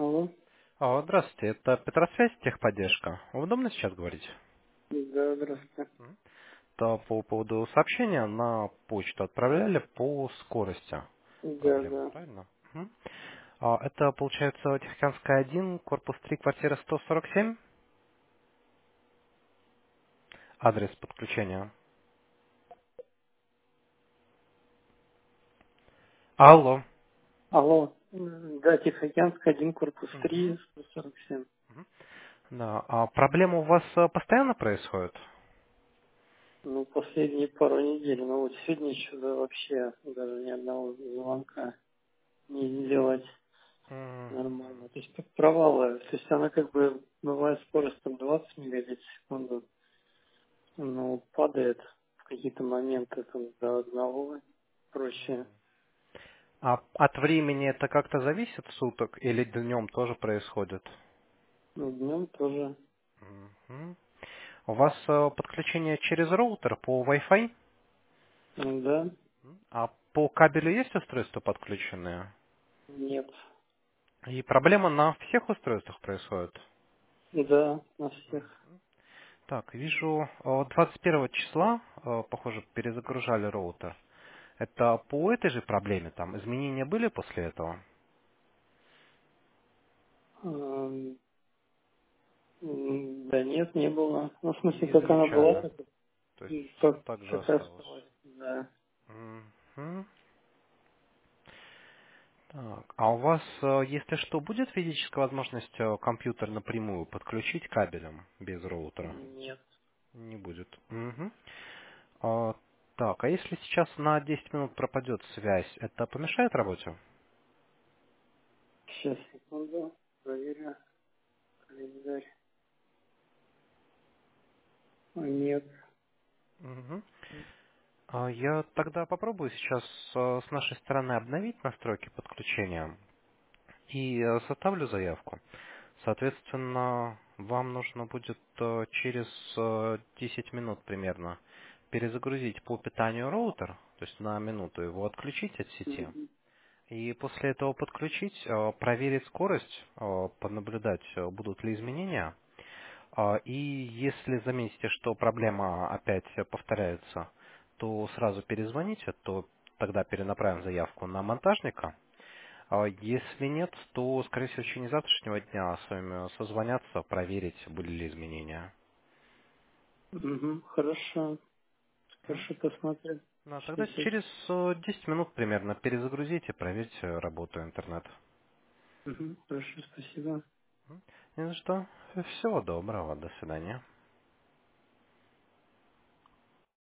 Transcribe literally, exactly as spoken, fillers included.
Алло. О, здравствуйте, это Петросвязь, техподдержка. Удобно сейчас говорить? Да, здравствуйте. М. То по поводу сообщения на почту отправляли по скорости. Да, Проблема, да. правильно? Мгм. А, это получается Тихоокеанская один, корпус три, квартира сто сорок семь, адрес подключения. Алло. Алло. М, Да, Тихоокеанский, один, корпус три, Мгм. сто сорок семь. Мгм. Да, а проблема у вас э, постоянно происходит? Ну, последние пару недель, но вот сегодня еще да, вообще даже ни одного звонка не сделать М. нормально. То есть как провалы. То есть она как бы бывает скорость там двадцать мегабит в секунду, но падает в какие-то моменты там до одного проще. А от времени это как-то зависит суток или днем тоже происходит? Ну, днем тоже. Мгм. У вас э, подключение через роутер по Wi-Fi? Ну, да, А по кабелю есть устройства подключенные? нет. И проблема на всех устройствах происходит? Да, на всех. Так, вижу, э, двадцать первого числа, э, похоже, перезагружали роутер. Это по этой же проблеме там изменения были после этого? Эм, м, Да нет, не было. Ну, в смысле, Не как она замечали, была, да? так, То есть и все как, так же как и осталось. осталась. Да. Мгм. Так, а у вас, э, если что, будет физическая возможность э, компьютер напрямую подключить кабелем без роутера? Нет. Не будет. Мгм. А, так, а если сейчас на десять минут пропадет связь, это помешает работе? Сейчас, секунду. Проверю календарь. А, нет. Мгм. А, я тогда попробую сейчас э, с нашей стороны обновить настройки подключения и э, составлю заявку. Соответственно, вам нужно будет э, через э, десять минут примерно перезагрузить по питанию роутер, то есть на минуту его отключить от сети. Мгм. И после этого подключить, э, проверить скорость, э, понаблюдать, э, будут ли изменения. А, И если заметите, что проблема опять повторяется, то сразу перезвоните, то тогда перенаправим заявку на монтажника. А Если нет, то, скорее всего, в течение завтрашнего дня с вами созвонятся, проверить, были ли изменения. Мгм. Хорошо. М? Хорошо, посмотрим. Ну, а тогда Сейчас. через э, десять минут примерно перезагрузите, проверьте работу интернета. Мгм. Хорошо, спасибо. М? Не за что. Всего доброго. До свидания.